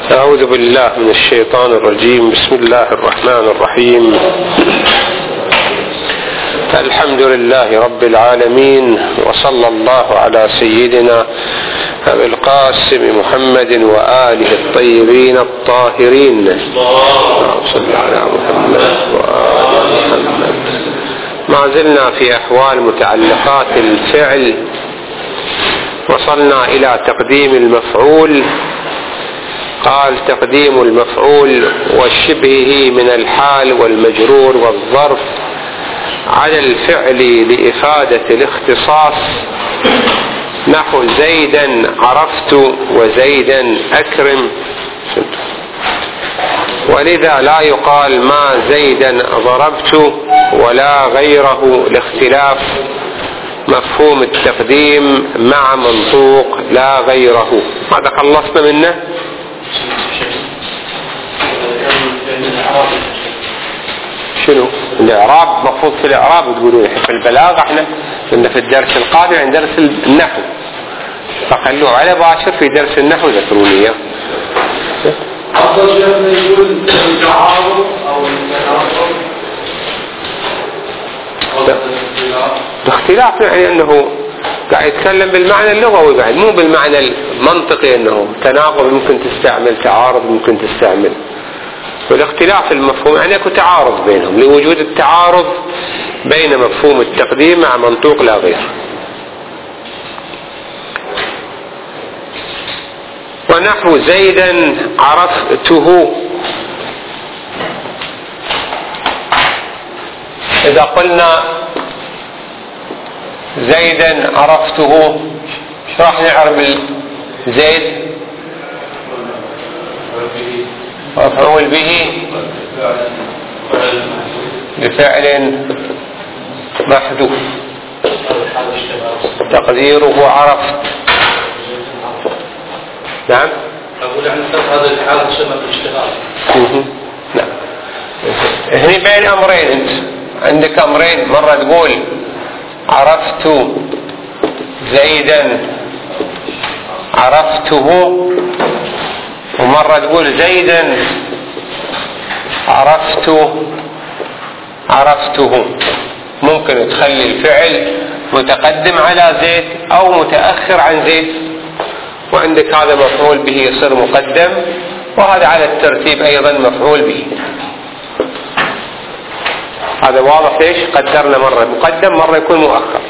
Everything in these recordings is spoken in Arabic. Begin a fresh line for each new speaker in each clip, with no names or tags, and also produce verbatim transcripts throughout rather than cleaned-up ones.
أعوذ بالله من الشيطان الرجيم. بسم الله الرحمن الرحيم. الحمد لله رب العالمين، وصلى الله على سيدنا أبي القاسم محمد وآله الطيبين الطاهرين. اللهم صل على محمد وآل محمد. ما زلنا في أحوال متعلقات الفعل، وصلنا إلى تقديم المفعول. قال: تقديم المفعول وشبهه من الحال والمجرور والظرف على الفعل لإفادة الاختصاص، نحو زيدا عرفت وزيدا أكرم. ولذا لا يقال ما زيدا ضربت ولا غيره لاختلاف مفهوم التقديم مع منطوق لا غيره. هذا خلصنا منه. شنو الإعراب؟ مفروض في الإعراب تقولون في البلاغة، احنا كنا في الدرس القادم عند درس النحو، فخلوه على باشر في درس النحو ذكروني اياه.
أفضل شيء يقول التعارض أو التناقض أو
الاختلاف، يعني أنه قاعد يتكلم بالمعنى اللغوي بعد، مو بالمعنى المنطقي، أنه تناقض ممكن تستعمل، تعارض ممكن تستعمل. والاختلاف المفهوم يعني اكو تعارض بينهم، لوجود التعارض بين مفهوم التقديم مع منطوق لا غير. ونحو زيدا عرفته، إذا قلنا زيدا عرفته راح نعرف زيد مفعول به بفعل محذوف تقديره عرفت. نعم.
أقول عن هذا الحال شبه الاشتغال.
نعم. هني بين أمرين، أنت عندك أمرين، مرة تقول عرفت زيدا عرفته، ومرة تقول زيدا عرفت عرفته. ممكن تخلي الفعل متقدم على زيد أو متأخر عن زيد، وعندك هذا مفعول به يصير مقدم، وهذا على الترتيب أيضا مفعول به. هذا واضح ليش قدرنا مرة مقدم مرة يكون مؤخر.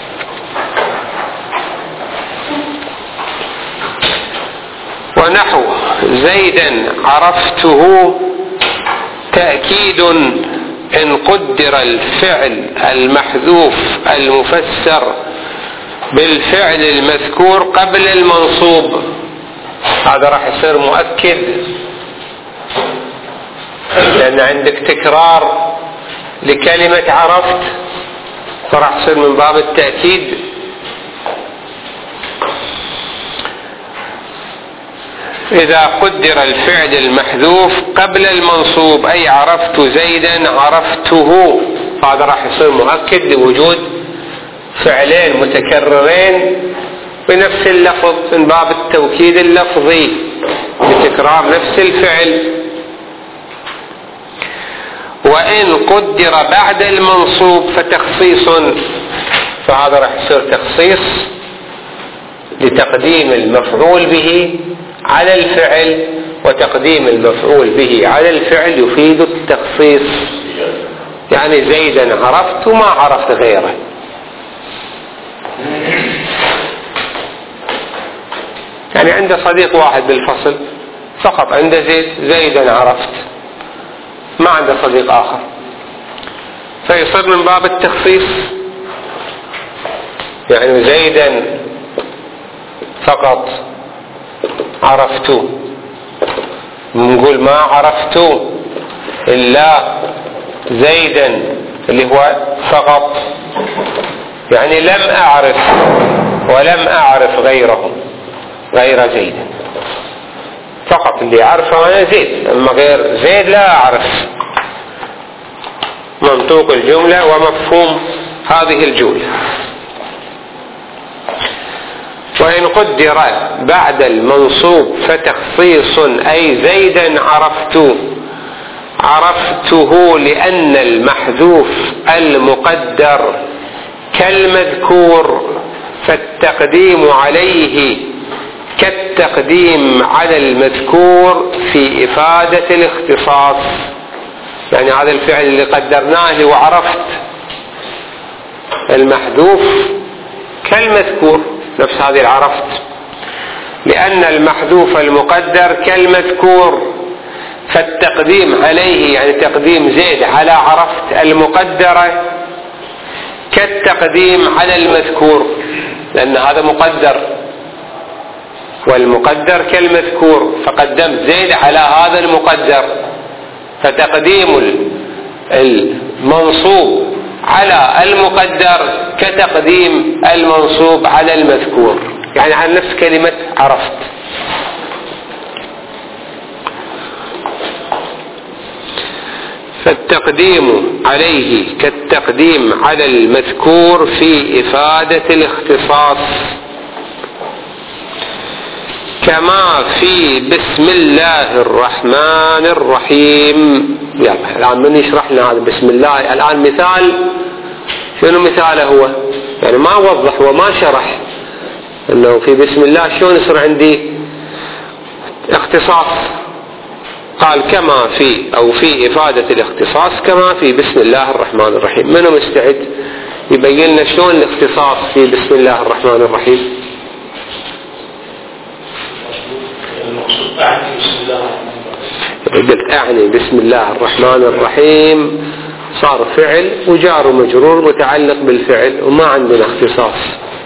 ونحو زيدا عرفته تأكيد إن قدر الفعل المحذوف المفسر بالفعل المذكور قبل المنصوب، هذا راح يصير مؤكد، لأن عندك تكرار لكلمة عرفت، فراح يصير من باب التأكيد. إذا قدر الفعل المحذوف قبل المنصوب، أي عرفت زيدا عرفته، هذا راح يصير مؤكد لوجود فعلين متكررين بنفس اللفظ من باب التوكيد اللفظي بتكرار نفس الفعل. وإن قدر بعد المنصوب فتخصيص، فهذا راح يصير تخصيص لتقديم المفعول به على الفعل، وتقديم المفعول به على الفعل يفيد التخصيص. يعني زيدا عرفت وما عرفت غيره. يعني عنده صديق واحد بالفصل فقط، عنده زيد، زيدا عرفت، ما عنده صديق آخر، فيصير من باب التخصيص. يعني زيدا فقط عرفت، نقول ما عرفت إلا زيدا اللي هو فقط، يعني لم أعرف ولم أعرف غيره غير زيد، فقط اللي أعرفه أنا زيد، أما غير زيد لا أعرف. منطوق الجملة ومفهوم هذه الجملة. وإن قدر بعد المنصوب فتخصيص أي زيدا عرفت عرفته لأن المحذوف المقدر كالمذكور فالتقديم عليه كالتقديم على المذكور في إفادة الاختصاص. يعني هذا الفعل اللي قدرناه وعرفت المحذوف كالمذكور، نفس هذه العرفت، لأن المحذوف المقدر كالمذكور فالتقديم عليه يعني تقديم زيد على عرفت المقدرة كالتقديم على المذكور، لأن هذا مقدر والمقدر كالمذكور فقدمت زيد على هذا المقدر، فتقديم المنصوب على المقدر كتقديم المنصوب على المذكور، يعني على نفس كلمة عرفت. فالتقديم عليه كالتقديم على المذكور في إفادة الاختصاص، كما في بسم الله الرحمن الرحيم. يلا الآن من يشرح لنا هذا بسم الله؟ الآن مثال، شنو مثاله هو؟ يعني ما وضح وما شرح أنه في بسم الله شلون يصير عندي اختصاص. قال كما في أو في إفادة الاختصاص كما في بسم الله الرحمن الرحيم. منو مستعد يبين لنا شلون الاختصاص في بسم الله الرحمن الرحيم؟ قلت أعني بسم الله الرحمن الرحيم صار فعل وجار ومجرور متعلق بالفعل وما عندنا اختصاص.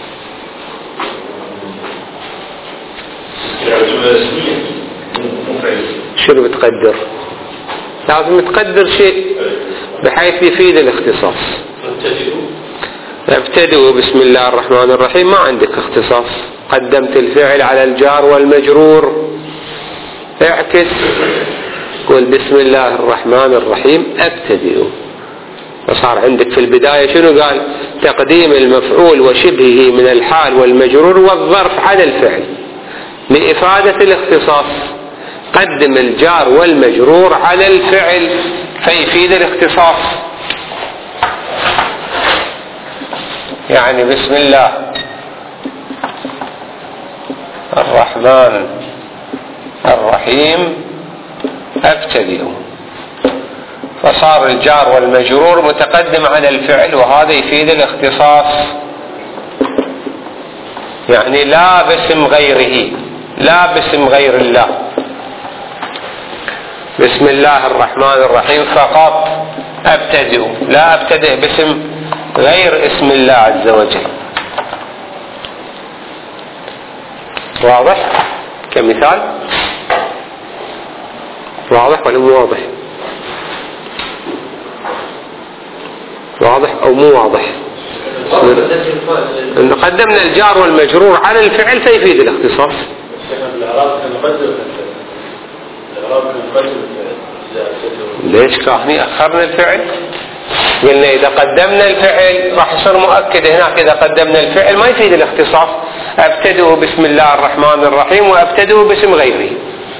شنو بتقدر؟ لازم تقدر شيء بحيث يفيد الاختصاص. ابتدئوا بسم الله الرحمن الرحيم، ما عندك اختصاص، قدمت الفعل على الجار والمجرور. اعكس قول بسم الله الرحمن الرحيم ابتدئوا، فصار عندك في البداية شنو قال؟ تقديم المفعول وشبهه من الحال والمجرور والظرف على الفعل لإفادة الاختصاص. قدم الجار والمجرور على الفعل فيفيد الاختصاص. يعني بسم الله الرحمن الرحيم ابتدئ، فصار الجار والمجرور متقدم على الفعل وهذا يفيد الاختصاص. يعني لا باسم غيره، لا باسم غير الله. بسم الله الرحمن الرحيم فقط ابتدئ، لا ابتدئ باسم غير اسم الله عز وجل. واضح كمثال؟ واضح ولا مو واضح؟ واضح او مو واضح؟ ان قدمنا الجار والمجرور على الفعل فيفيد الاختصاص. ليش كاهني اخرنا الفعل؟ قلنا اذا قدمنا الفعل راح يصير مؤكد هناك، اذا قدمنا الفعل ما يفيد الاختصاص. ابتدئوا بسم الله الرحمن الرحيم وابتدئوا باسم غيره.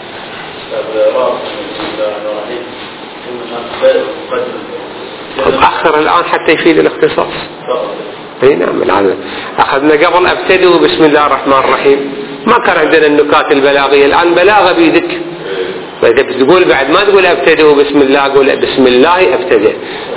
اخر الان حتى يفيد الاختصاص. اي نعم الان اخذنا قبل ابتدئوا بسم الله الرحمن الرحيم، ما كان عندنا النكات البلاغيه، الان بلاغه بيدك. فإذا بتقول بعد ما تقول ابتدئوا بسم الله، قول بسم الله ابتدئ.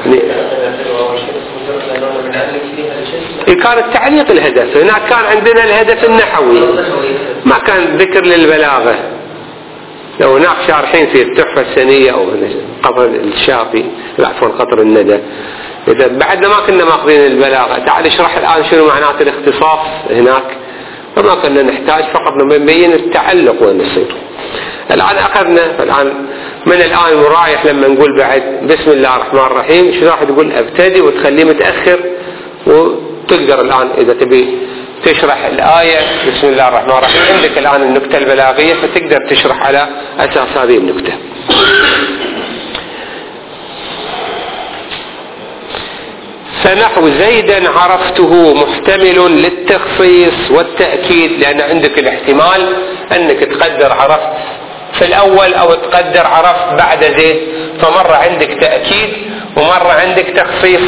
كان التعليق الهدف، هناك كان عندنا الهدف النحوي ما كان ذكر للبلاغة. لو هناك شارحين في التحفة السنية أو قطر الشافي، عفوا قطر الندى، إذا بعدنا ما كنا ماخذين البلاغة، تعال اشرح الآن شنو معنات الاختصاص هناك، فما كنا نحتاج، فقط نبين التعلق وين يصير. الآن أخذنا، الآن من الآن ورايح لما نقول بعد بسم الله الرحمن الرحيم شو راح تقول ابتدي وتخليه متأخر، وتقدر الآن إذا تبي تشرح الآية بسم الله الرحمن الرحيم عندك الآن النكتة البلاغية فتقدر تشرح على أساس هذه النكتة. فنحو زيدا عرفته محتمل للتخصيص والتأكيد، لأن عندك الاحتمال أنك تقدر عرفت في الأول أو تقدر عرفت بعد زيد، فمرة عندك تأكيد ومرة عندك تخصيص.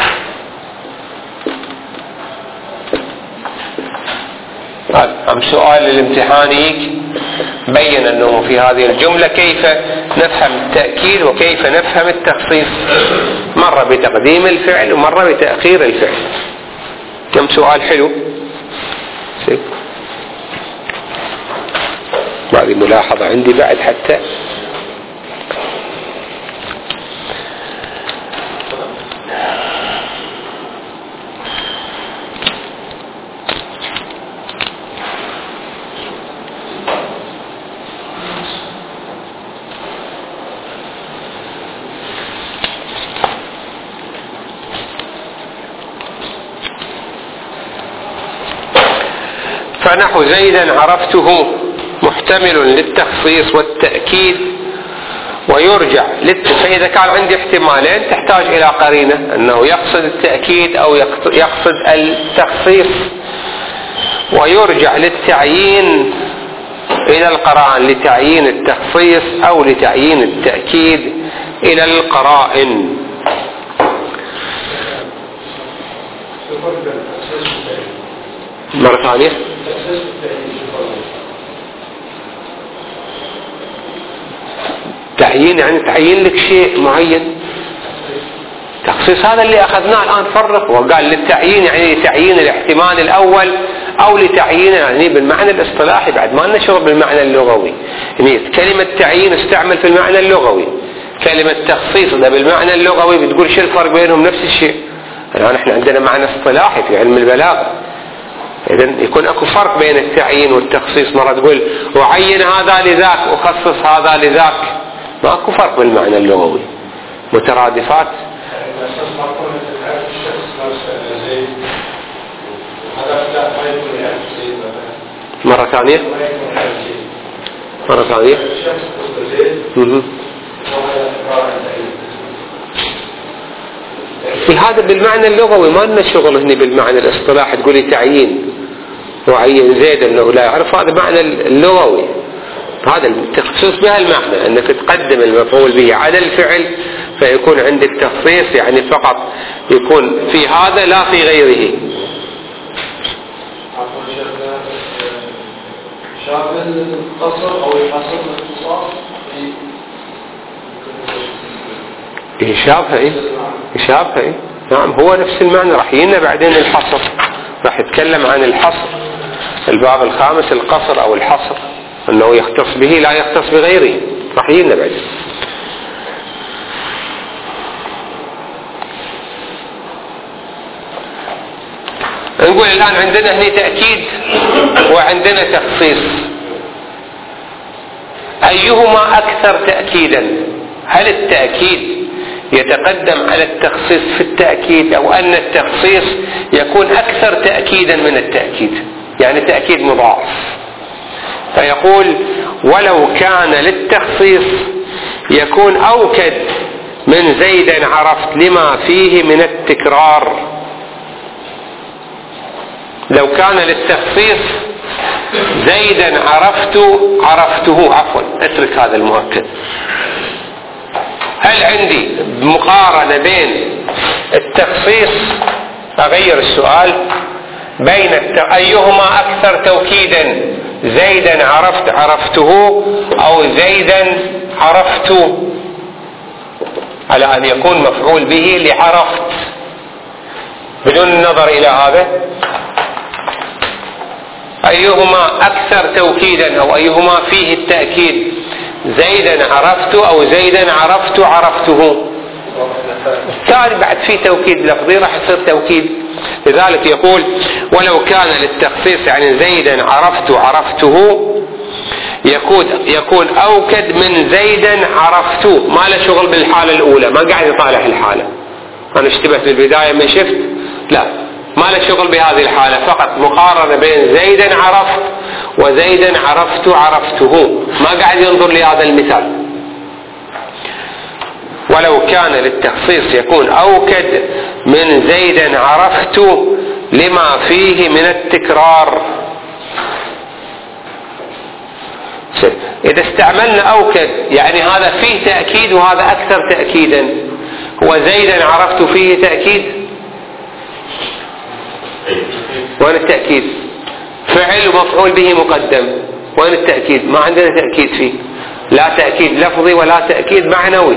أم سؤال الامتحان يجي بين أنه في هذه الجملة كيف نفهم التأكيد وكيف نفهم التخصيص، مرة بتقديم الفعل ومرة بتأخير الفعل. كم سؤال حلو. هذه ملاحظة عندي بعد حتى فنحو زيدا عرفته محتمل للتخصيص والتأكيد ويرجع للت... فإذا كان عندي احتمالين تحتاج إلى قرينة أنه يقصد التأكيد أو يقصد التخصيص. ويرجع للتعيين إلى القرائن، لتعيين التخصيص أو لتعيين التأكيد إلى القرائن. مرة ثانية. تعيين يعني تعيين لك شيء معين، تخصيص هذا اللي أخذناه الآن فرق وقال للتعيين يعني تعيين الاحتمال الأول أو لتعيين يعني بالمعنى الاصطلاحي، بعد ما لنا شغل بالمعنى اللغوي. يعني كلمة تعيين استعمل في المعنى اللغوي، كلمة تخصيص ده بالمعنى اللغوي بتقول شو الفرق بينهم؟ نفس الشيء. الآن احنا عندنا معنى اصطلاحي في علم البلاغة، إذن يكون اكو فرق بين التعيين والتخصيص. مرة تقول وعين هذا لذاك وخصص هذا لذاك، ما اكو فرق بالمعنى اللغوي، مترادفات. مرة ثانية مرة ثانية في هذا بالمعنى اللغوي، ما لنا شغل هنا بالمعنى الاصطلاحي. تقولي تعيين وعين زيد انه لا يعرف، هذا معنى اللغوي، هذا التخصيص بها المعنى انك تقدم المفعول به على الفعل فيكون عندك تخصيص، يعني فقط يكون في هذا لا في غيره.
شامل القصر او الحصر والاختصاص
يشابه ايه يشابه ايه نعم، هو نفس المعنى. راح يجينا بعدين الحصر، راح يتكلم عن الحصر الباب الخامس، القصر او الحصر انه يختص به لا يختص بغيره، راح يجينا بعدين. نقول الان عندنا هنا تأكيد وعندنا تخصيص، ايهما اكثر تأكيدا؟ هل التأكيد يتقدم على التخصيص في التأكيد او ان التخصيص يكون اكثر تأكيدا من التأكيد، يعني تأكيد مضاعف؟ فيقول ولو كان للتخصيص يكون اوكد من زيدا عرفت لما فيه من التكرار. لو كان للتخصيص زيدا عرفت عرفته عفوا اترك هذا المؤكد. هل عندي مقارنة بين التخصيص، أغير السؤال، بين الت... أيهما أكثر توكيدا، زيدا عرفت عرفته أو زيدا عرفت، على أن يكون مفعول به لعرفت بدون النظر إلى هذا. أيهما أكثر توكيدا أو أيهما فيه التأكيد، زيدا عرفت أو زيدا عرفت عرفته؟ الثاني بعد فيه توكيد لفظي راح يصير توكيد. لذلك يقول ولو كان للتخصيص يعني زيدا عرفت عرفته يكون يكون أوكد من زيدا عرفت، ما له شغل بالحالة الأولى، ما قاعد يطالع الحالة. أنا اشتبهت بالبداية ما شفت، لا ما له شغل بهذه الحالة، فقط مقارنة بين زيدا عرفت وزيدا عرفت عرفته، ما قاعد ينظر لهذا المثال. ولو كان للتخصيص يكون أوكد من زيدا عرفت لما فيه من التكرار. إذا استعملنا أوكد يعني هذا فيه تأكيد وهذا أكثر تأكيدا. هو زيدا عرفت فيه تأكيد، وين التأكيد؟ فعل ومفعول به مقدم، وين التأكيد؟ ما عندنا تأكيد فيه، لا تأكيد لفظي ولا تأكيد معنوي،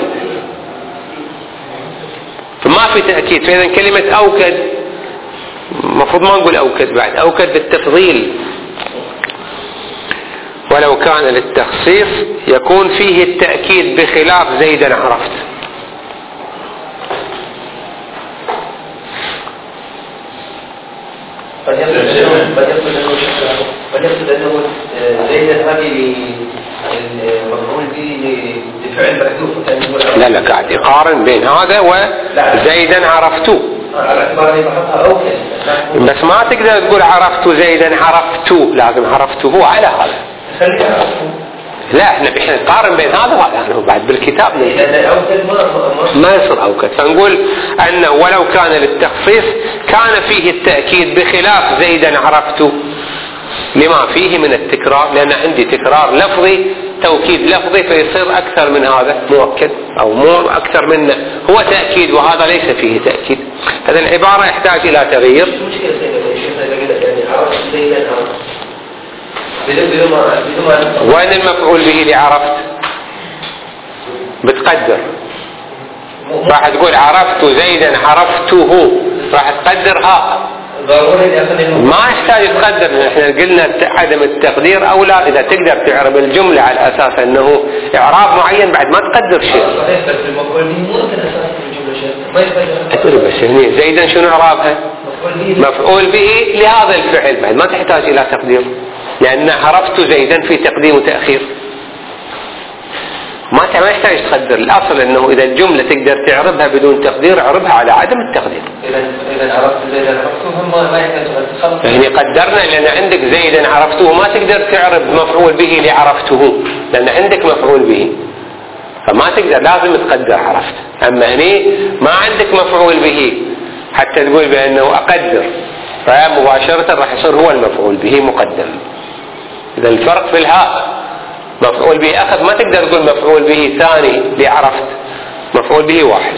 فما في تأكيد. فإذا كلمة أوكد مفروض ما نقول أوكد بعد، أوكد بالتفضيل. ولو كان للتخصيص يكون فيه التأكيد بخلاف زيدا عرفت.
قد يقصد أنه زيدا هذه المفعول به لفعل محذوف.
لا لا قاعد يقارن بين هذا وزيدا عرفت، بس ما تقدر تقول عرفت زيدا عرفت، لازم عرفته على هذا. لا احنا احنا نقارن بين هذا وهذا بعد بالكتاب ما يصير أوكد. فنقول أنه ولو كان للتخصيص كان فيه التأكيد بخلاف زيدا عرفت لما فيه من التكرار، لأن عندي تكرار لفظي توكيد لفظي فيصير أكثر من هذا مؤكد أو مو أكثر منه هو تأكيد، وهذا ليس فيه تأكيد. هذا العبارة يحتاج إلى تغيير. وين المفعول به اللي عرفت؟ بتقدر راح تقول عرفت زيدا عرفته، راح تقدر ها، ما يحتاج تقدر. احنا قلنا عدم التقدير او لا، اذا تقدر تعرب الجملة على اساس انه اعراب معين بعد ما تقدر شيء. ادري بس هني زيدا شنو اعرابها؟ مفعول به لهذا الفعل، بعد ما تحتاج الى تقدير، لان عرفت زيدا في تقديم وتأخير، ما ما يحتاج تقدر. الاصل انه اذا الجملة تقدر تعربها بدون تقدير اعربها على عدم التقدير.
اذا اذا عرفت زيدا عرفته ما يحتاج تقدر.
يعني قدرنا لان عندك زيدا عرفته ما تقدر تعرب مفعول به لعرفته، لان عندك مفعول به فما تقدر، لازم تقدر عرفت. اما هني ما عندك مفعول به حتى تقول بانه اقدر، فمباشرة راح يصير هو المفعول به مقدم. اذا الفرق في الهاء، مفعول به أخذ ما تقدر تقول مفعول به ثاني لعرفت، مفعول به واحد.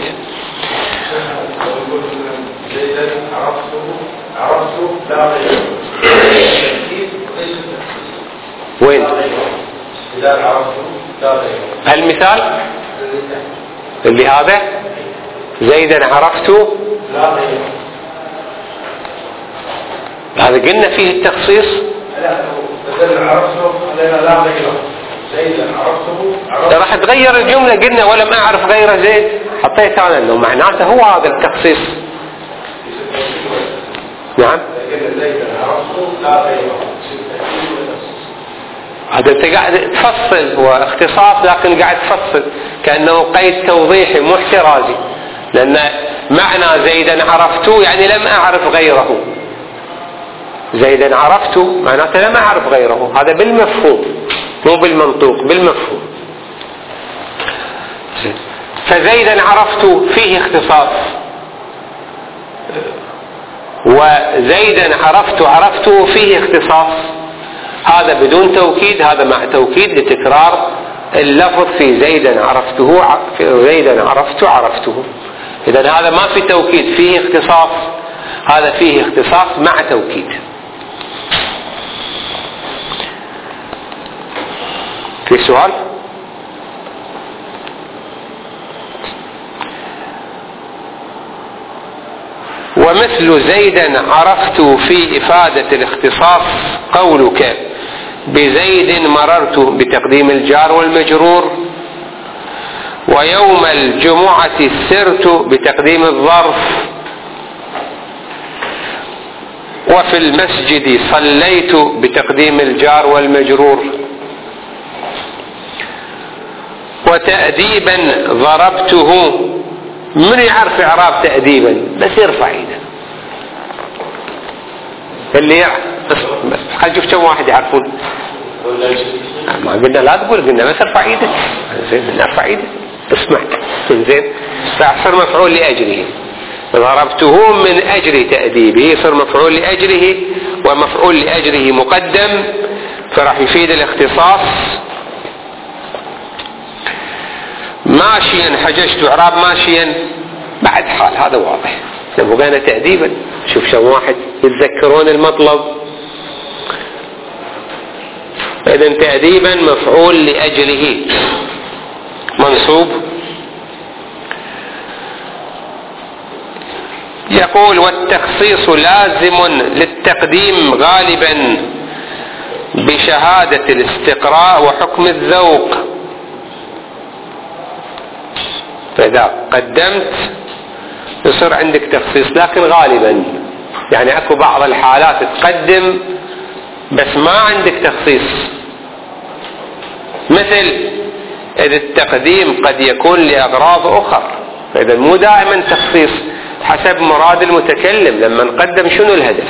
وين المثال اللي هذا زيدا عرفت؟ هذا قلنا فيه التخصيص. راح تغير الجملة، قلنا ولم أعرف غير زيد، حطيت أنا أنه معناته هو هذا التخصيص. نعم هذا أنت قاعد تفصل، هو اختصاص لكن قاعد تفصل كأنه قيد توضيحي محترازي، لأن معنى زيدا عرفته يعني لم أعرف غيره. زيدا عرفته معناته لم أعرف غيره، هذا بالمفهوم مو بالمنطوق، بالمفهوم. فزيدا عرفت فيه اختصاص، وزيدا عرفت عرفته فيه اختصاص، هذا بدون توكيد هذا مع توكيد لتكرار اللفظ في زيدا عرفته في زيدا عرفت عرفته. إذن هذا ما في توكيد فيه اختصاص، هذا فيه اختصاص مع توكيد. في سؤال؟ ومثل زيدا عرفت في إفادة الاختصاص قولك بزيد مررت بتقديم الجار والمجرور، ويوم الجمعة سرت بتقديم الظرف، وفي المسجد صليت بتقديم الجار والمجرور، وتأديبا ضربته. من يعرف إعراب تأديبا؟ بس يرفع ايده اللي يعرف. بس خل شوف كم واحد يعرفون. ما قلنا لا تقول، قلنا بس ارفع ايدك. زين ارفع ايدك. اسمع زين، فيصير مفعول لأجله. ضربته من أجل تأديبه يصير مفعول لأجله، ومفعول لأجله مقدم، فراح يفيد الاختصاص. ماشيا حججت إعراب ماشيا بعد حال، هذا واضح. لما بقينا تأديبا شوف شو واحد يتذكرون المطلب. إذن تأديبا مفعول لأجله منصوب. يقول والتخصيص لازم للتقديم غالبا بشهادة الاستقراء وحكم الذوق. فإذا قدمت يصير عندك تخصيص، لكن غالبا يعني اكو بعض الحالات تقدم بس ما عندك تخصيص، مثل إذا التقديم قد يكون لأغراض أخرى، فإذا مو دائما تخصيص، حسب مراد المتكلم. لما نقدم شنو الهدف؟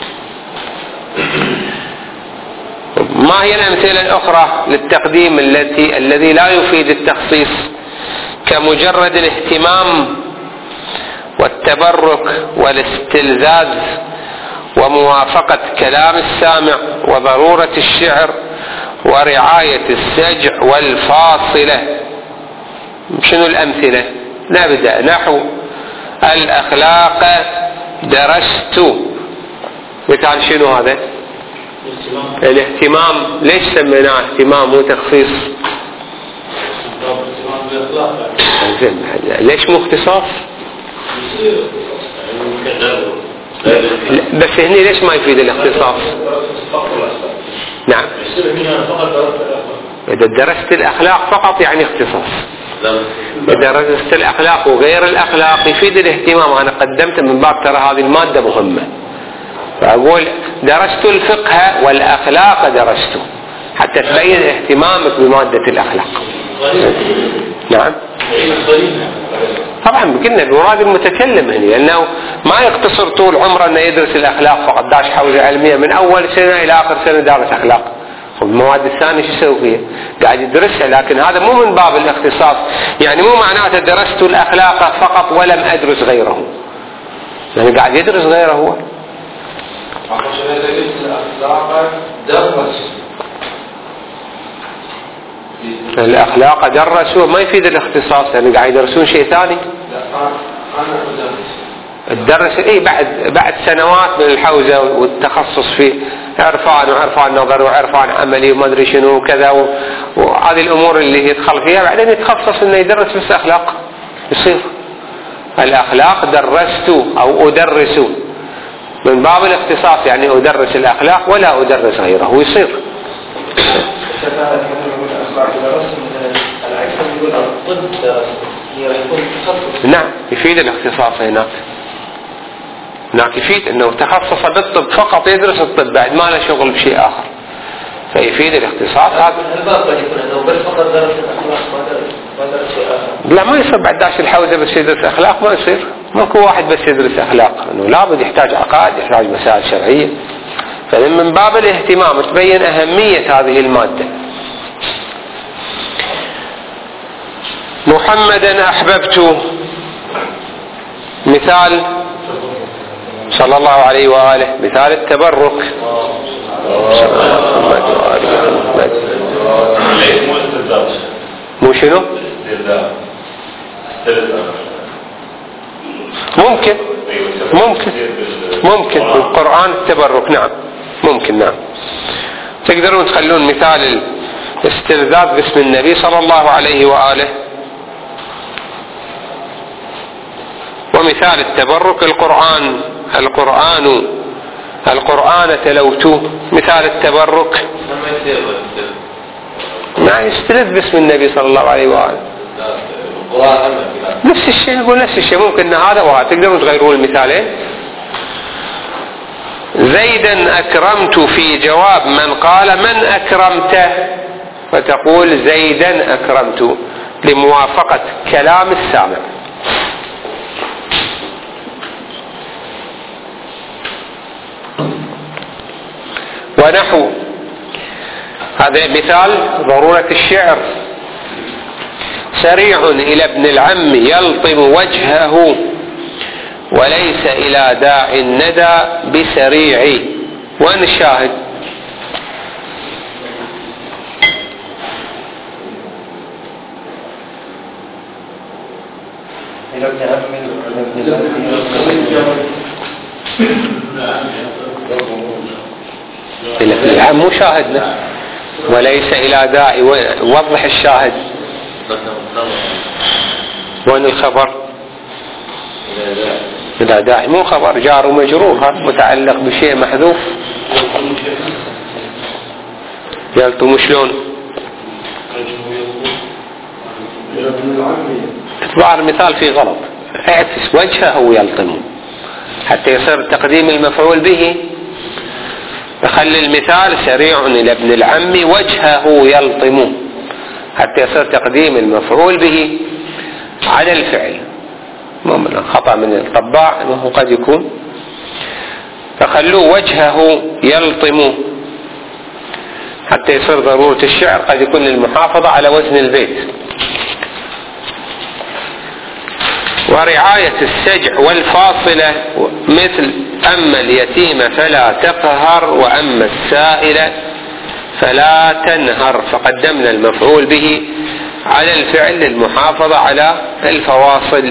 ما هي الأمثلة الأخرى للتقديم التي الذي لا يفيد التخصيص؟ كمجرد الاهتمام والتبرك والاستلذاذ وموافقة كلام السامع وضرورة الشعر ورعاية السجع والفاصلة. شنو الأمثلة؟ نبدأ. نحو الأخلاق درست. مثال شنو هذا؟ الاهتمام. ليش سميناه اهتمام مو تخصيص؟ ليش مو اختصاص؟ بس هني ليش ما يفيد الاختصاص؟ نعم، إذا درست الأخلاق فقط يعني اختصاص. إذا درست الأخلاق وغير الأخلاق يفيد الاهتمام. أنا قدمت من باب ترى هذه المادة مهمة، فأقول درست الفقه والأخلاق درسته حتى تبين اهتمامك بمادة الأخلاق. نعم طبعا قلنا بمراد المتكلم هنا، لأنه ما يقتصر طول عمره أنه يدرس الأخلاق فقط، داش حوزة علمية من أول سنة إلى آخر سنة دارس أخلاق، والمواد الثانية شو يسوي فيها؟ قاعد يدرسها. لكن هذا مو من باب الاختصاص، يعني مو معناته درست الأخلاق فقط ولم أدرس غيره، يعني قاعد يدرس غيره هو. الأخلاق درسوا ما يفيد الاختصاص، يعني قاعد يدرسون شيء ثاني. الدرس اي بعد بعد سنوات من الحوزة والتخصص في عرفان وعرفان نظر وعرفان عملي وما ادري شنو وكذا، وهذه الامور اللي يدخل فيها بعدين يتخصص انه يدرس بس اخلاق. يصير الاخلاق درست او ادرس من باب الاختصاص، يعني ادرس الاخلاق ولا ادرس غيره، ويصير. نعم يفيد الاختصاص هناك. هناك يفيد انه تخصص بالطب فقط يدرس الطب بعد ما له شغل بشيء اخر، فيفيد الاختصاص هذا. لا ما يصير بعد داش الحوزة بس يدرس اخلاق، ما يصير. ماكو واحد بس يدرس اخلاق، انه لابد يحتاج عقائد، يحتاج مسائل شرعية. فمن باب الاهتمام تبين اهمية هذه المادة. محمدا احببت. مثال صلى الله عليه وآله، مثال التبرك. مو شنو؟ ممكن ممكن ممكن القرآن التبرك. نعم ممكن. نعم تقدرون تخلون مثال الاستلذاذ باسم النبي صلى الله عليه وآله، ومثال التبرك القرآن. القرآن القرآن تلوت. مثال التبرك ما يستلذ باسم النبي صلى الله عليه وآله. نفس الشيء نقول نفس الشيء، ممكن هذا وهذا تقدرون تغيرون المثالين. زيدا أكرمت في جواب من قال من أكرمته، فتقول زيدا أكرمت لموافقة كلام السامع. ونحو هذا مثال ضرورة الشعر. سريع إلى ابن العم يلطم وجهه وليس إلى داع الندى بسريع. وين الشاهد؟ إلى ابن العم مو شاهدنا، وليس إلى داعي. وضح الشاهد. وين الخبر؟ إلى داعي مو خبر، جار ومجرور، هذا متعلق بشيء محذوف. يلطم شلون؟ ظاهر المثال فيه غلط، اعكس وجهه يلطم حتى يصير تقديم المفعول به. فخلي المثال سريع إلى ابن العم وجهه يلطم حتى يصير تقديم المفعول به على الفعل. خطأ من الطباع انه قد يكون، فخلوه وجهه يلطم حتى يصير ضرورة الشعر قد يكون للمحافظة على وزن البيت. ورعاية السجع والفاصلة مثل أما اليتيم فلا تقهر وأما السائل فلا تنهر، فقدمنا المفعول به على الفعل للمحافظة على الفواصل.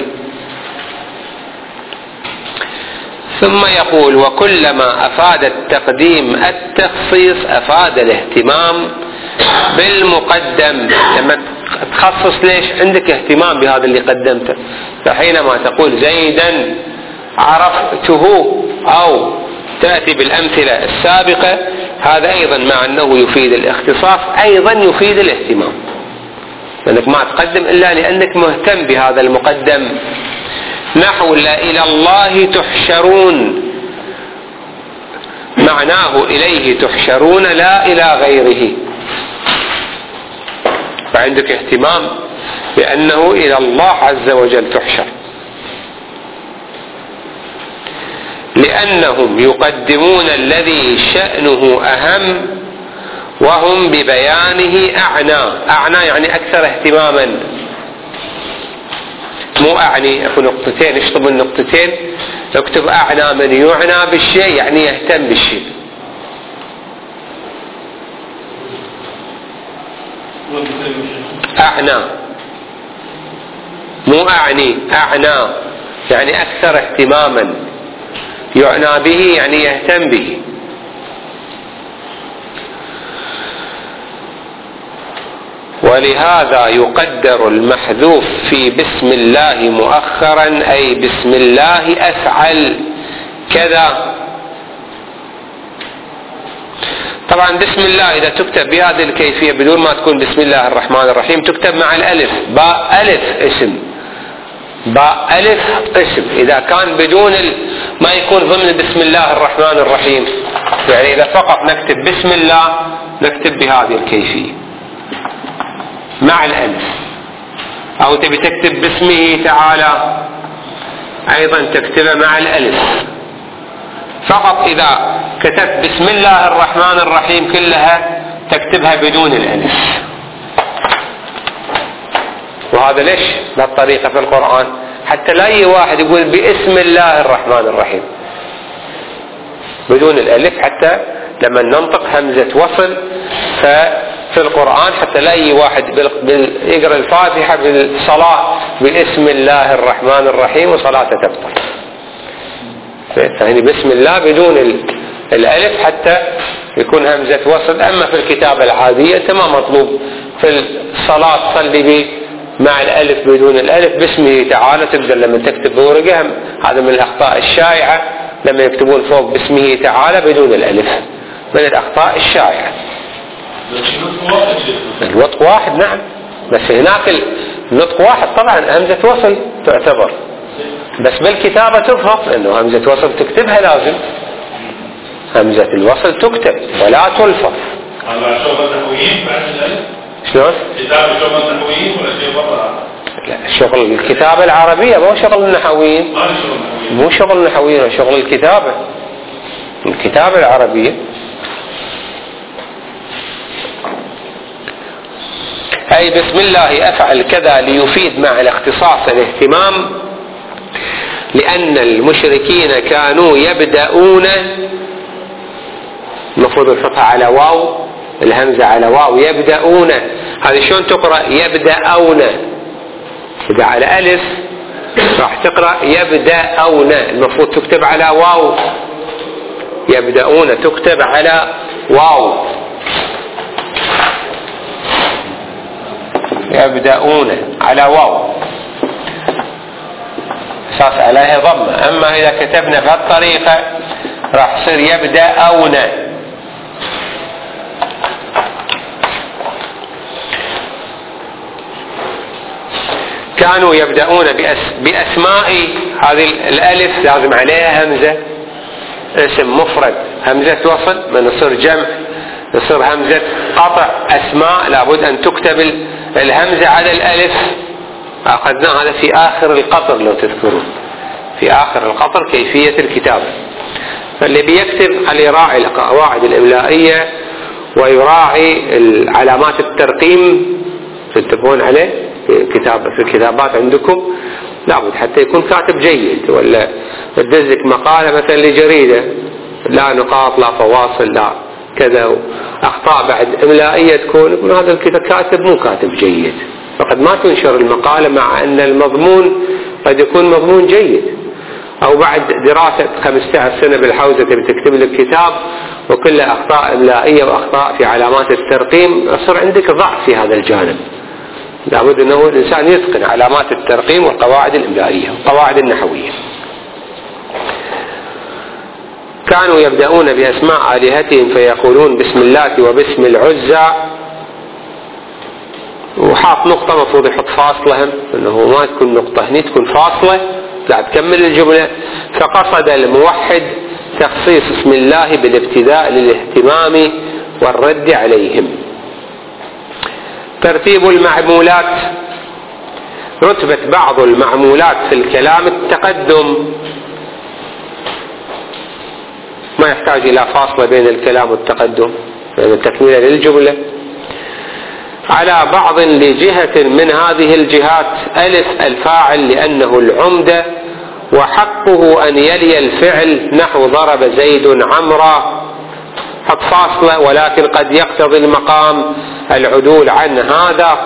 ثم يقول وكلما أفاد التقديم التخصيص أفاد الاهتمام بالمقدم. لما تخصص ليش عندك اهتمام بهذا اللي قدمته، فحينما تقول زيدا عرفته أو تأتي بالأمثلة السابقة، هذا أيضا مع أنه يفيد الاختصاص أيضا يفيد الاهتمام، لأنك ما تقدم إلا لأنك مهتم بهذا المقدم. نحو لا إلى الله تحشرون، معناه إليه تحشرون لا إلى غيره، فعندك اهتمام بأنه إلى الله عز وجل تحشر. لأنهم يقدمون الذي شأنه أهم وهم ببيانه أعنى. أعنى يعني أكثر اهتماما، مو أعني أكو نقطتين، اشطب النقطتين اكتب أعنى من يعنى بالشيء يعني يهتم بالشيء. أعنى مو أعني، أعنى يعني أكثر اهتماما، يعنى به يعني يهتم به. ولهذا يقدر المحذوف في بسم الله مؤخرا أي بسم الله أفعل كذا. طبعا بسم الله إذا تكتب بهذه الكيفية بدون ما تكون بسم الله الرحمن الرحيم تكتب مع الألف، باء ألف اسم، باء ألف اسم. إذا كان بدون ال... ما يكون ضمن بسم الله الرحمن الرحيم، يعني إذا فقط نكتب بسم الله نكتب بهذه الكيفية مع الألف، أو تبي تكتب باسمه تعالى أيضا تكتبه مع الألف. فقط إذا كتبت بسم الله الرحمن الرحيم كلها تكتبها بدون الألف. وهذا ليش بهالطريقة في القرآن؟ حتى لا أي واحد يقول باسم الله الرحمن الرحيم بدون الألف، حتى لما ننطق همزة وصل ففي القرآن حتى لا أي واحد يقرأ الفاتحة بالصلاة باسم الله الرحمن الرحيم وصلاته تبطل. يعني بسم الله بدون الألف حتى يكون همزة وصل. أما في الكتابة العادية تمام مطلوب في الصلاة تصلي به مع الألف بدون الألف باسمه تعالى، تقدر لما تكتب بورقة، هذا من الأخطاء الشائعة لما يكتبون فوق باسمه تعالى بدون الألف، من الأخطاء الشائعة. الوطق واحد نعم، بس هناك النطق واحد طبعا همزة وصل تعتبر، بس بالكتابة تفهم لأنه همزة وصل تكتبها لازم، همزة الوصل تكتب ولا تلفظ.
هذا شغل النحويين بعد الألف؟
شلون؟
كتابة شغل النحويين ولا شيء برا؟
لا، شغل الكتابة العربية مو شغل النحويين.
ما شغل النحويين.
مو شغل النحويين، شغل الكتابة. الكتابة العربية. أي بسم الله أفعل كذا ليفيد مع الاختصاص الاهتمام، لأن المشركين كانوا يبدأون، المفروض الفتحة على واو، الهمزة على واو، يبدأون. هذه شلون تقرأ؟ يبدأون. إذا على ألف راح تقرأ يبدأون، المفروض تكتب على واو. يبدأون تكتب على واو، يبدأون على واو أساس عليها ضمة. أما إذا كتبنا بهالطريقة راح يصير يبدأون. كانوا يبدأون بأس بأسماء، هذه الألف لازم عليها همزة، اسم مفرد همزة وصل، من يصير جمع يصير همزة قطع. أسماء لابد أن تكتب الهمزة على الألف. أخذنا هذا في آخر القطر لو تذكرون، في آخر القطر كيفية الكتابة. فاللي بيكتب على يراعي القواعد الإملائية ويراعي علامات الترقيم تنتبهون عليه في كتابة في الكتابات عندكم، لابد حتى يكون كاتب جيد. ولا تدزك مقالة مثلا لجريدة لا نقاط لا فواصل لا كذا، أخطاء بعد إملائية تكون، يقول هذا الكتاب كاتب مو كاتب جيد، فقد ما تنشر المقالة مع أن المضمون قد يكون مضمون جيد. أو بعد دراسة خمسة عشر سنة بالحوزة تبي تكتب لك كتاب وكله أخطاء إملائية وأخطاء في علامات الترقيم، يصير عندك ضعف في هذا الجانب. لابد أنه الإنسان يتقن علامات الترقيم والقواعد الإملائية والقواعد النحوية. كانوا يبدأون بأسماء آلهتهم فيقولون بسم الله وباسم العزى، وحاط نقطة مفروض يحط فاصلة هم، أنه ما تكون نقطة هني تكون فاصلة لا تكمل الجملة. فقصد الموحد تخصيص اسم الله بالابتداء للاهتمام والرد عليهم. ترتيب المعمولات، رتبة بعض المعمولات في الكلام التقدم، ما يحتاج إلى فاصلة بين الكلام والتقدم، يعني تكملة للجملة. على بعض لجهة من هذه الجهات، ألف الفاعل لأنه العمدة، وحقه أن يلي الفعل، نحو ضرب زيد عمرا، حط فاصلة، ولكن قد يقتضي المقام العدول عن هذا،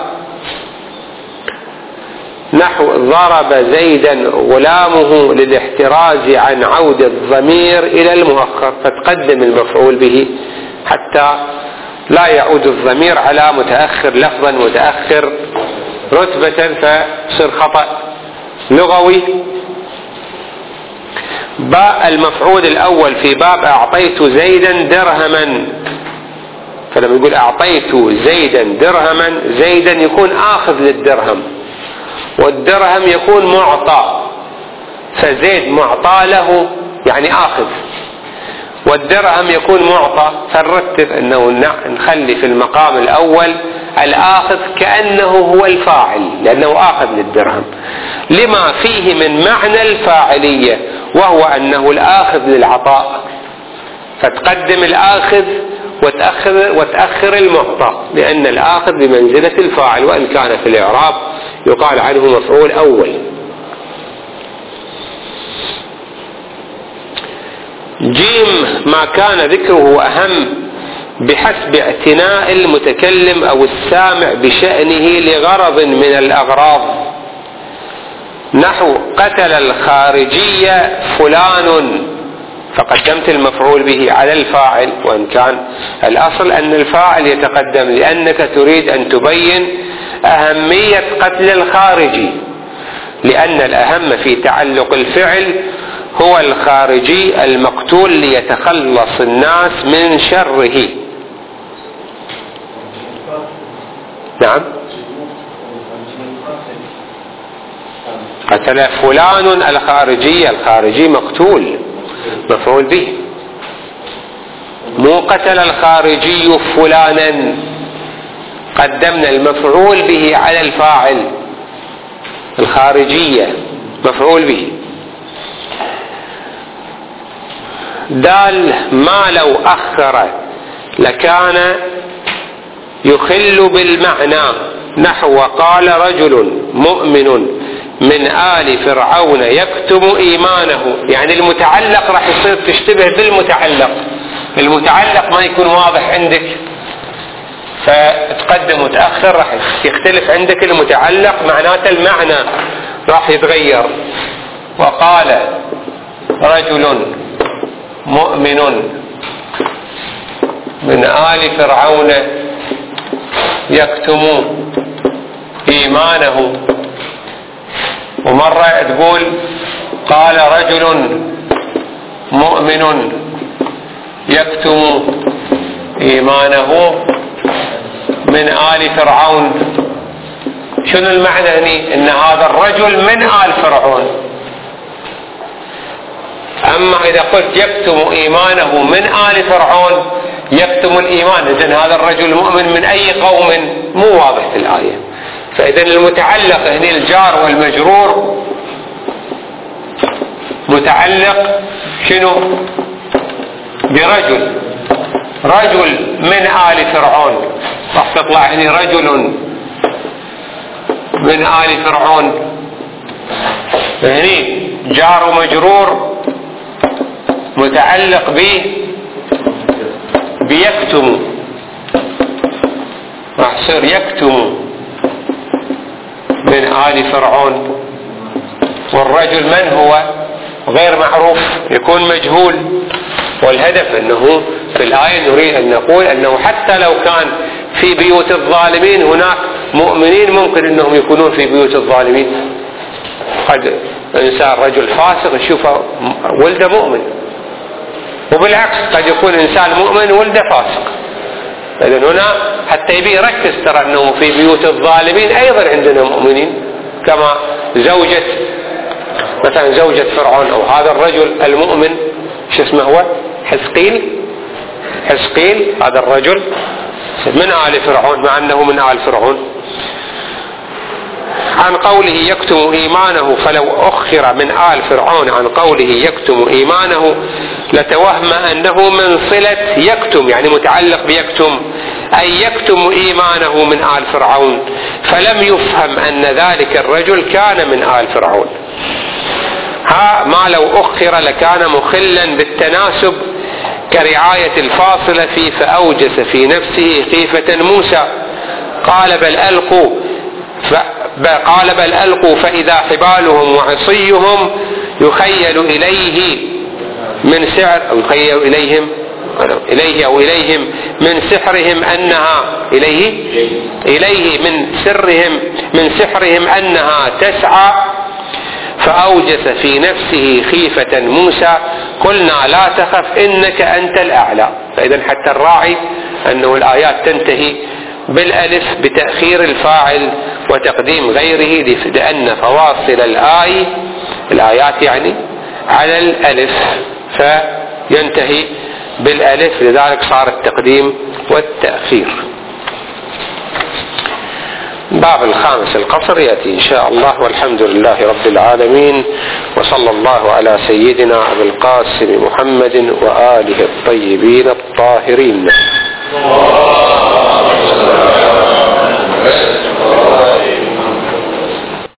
نحو ضرب زيدا غلامه، للاحتراز عن عود الضمير إلى المؤخر، فتقدم المفعول به حتى لا يعود الضمير على متأخر لفظا متأخر رتبة فصير خطأ لغوي. باء المفعول الأول في باب أعطيت زيدا درهما، فلما يقول أعطيت زيدا درهما، زيدا يكون آخذ للدرهم، والدرهم يكون معطى، فزيد معطى له يعني آخذ، والدرهم يكون معطى، فنرتب أنه نخلي في المقام الأول الآخذ كأنه هو الفاعل لأنه آخذ للدرهم، لما فيه من معنى الفاعلية وهو أنه الآخذ للعطاء، فتقدم الآخذ وتأخر, وتأخر المعطى، لأن الآخذ بمنزلة الفاعل، وإن كان في الإعراب يقال عنه مفعول أول. جيم ما كان ذكره أهم بحسب اعتناء المتكلم أو السامع بشأنه لغرض من الأغراض، نحو قتل الخارجية فلان، فقدمت المفعول به على الفاعل، وإن كان الأصل أن الفاعل يتقدم، لأنك تريد أن تبين أهمية قتل الخارجي، لأن الأهم في تعلق الفعل هو الخارجي المقتول ليتخلص الناس من شره. نعم، قتل فلان الخارجي، الخارجي مقتول مفعول به، مو قتل الخارجي فلانا، قدمنا المفعول به على الفاعل، الخارجية مفعول به. دال ما لو أخر لكان يخل بالمعنى، نحو قال رجل مؤمن من آل فرعون يكتم إيمانه، يعني المتعلق راح يصير تشتبه بالمتعلق، المتعلق ما يكون واضح عندك فتقدم وتأخر راح يختلف عندك المتعلق، معناته المعنى راح يتغير. وقال رجل مؤمن من آل فرعون يكتم إيمانه، ومرة تقول قال رجل مؤمن يكتم إيمانه من آل فرعون. شنو المعنى هني؟ إن هذا الرجل من آل فرعون. أما إذا قلت يكتم إيمانه من آل فرعون يكتم الإيمان، إذن هذا الرجل مؤمن من أي قوم؟ مو واضح في الآية. فإذن المتعلق هني الجار والمجرور متعلق شنو؟ برجل، رجل من آل فرعون، راح تطلع هني رجل من آل فرعون، هني جار ومجرور متعلق به بيكتم، راح يصير يكتم من آل فرعون. والرجل من هو؟ غير معروف، يكون مجهول. والهدف أنه في الآية نريد أن نقول أنه حتى لو كان في بيوت الظالمين هناك مؤمنين ممكن أنهم يكونون في بيوت الظالمين. قد إنسان رجل فاسق يشوفه ولده مؤمن، وبالعكس قد يكون إنسان مؤمن ولده فاسق. إذن هنا حتى يبي يركز ترى أنه في بيوت الظالمين أيضا عندنا مؤمنين، كما زوجة مثلا زوجة فرعون أو هذا الرجل المؤمن شو اسمه هو؟ حزقيل. حزقيل هذا الرجل من آل فرعون مع أنه من آل فرعون. عن قوله يكتم إيمانه، فلو أخر من آل فرعون عن قوله يكتم إيمانه لتوهم أنه من صلة يكتم، يعني متعلق بيكتم، أي يكتم إيمانه من آل فرعون، فلم يفهم أن ذلك الرجل كان من آل فرعون. ها ما لو أخر لكان مخلا بالتناسب كرعاية الفاصلة في فأوجس في نفسه خيفة موسى. قال بل ألقوا ف... قال بل ألقوا فإذا حبالهم وعصيهم يخيل إليه من سحر أو يخيل إليهم إليه أو إليهم من سحرهم أنها إليه إليه من سرهم من سحرهم أنها تسعى، فأوجس في نفسه خيفة موسى قلنا لا تخف إنك أنت الأعلى. فإذا حتى الراعي أنه الآيات تنتهي بالألف بتأخير الفاعل وتقديم غيره، لأن فواصل الآية الآيات يعني على الألف فينتهي بالألف، لذلك صار التقديم والتأخير. باب الخامس القصر يأتي إن شاء الله، والحمد لله رب العالمين، وصلى الله على سيدنا أبي القاسم محمد وآله الطيبين الطاهرين.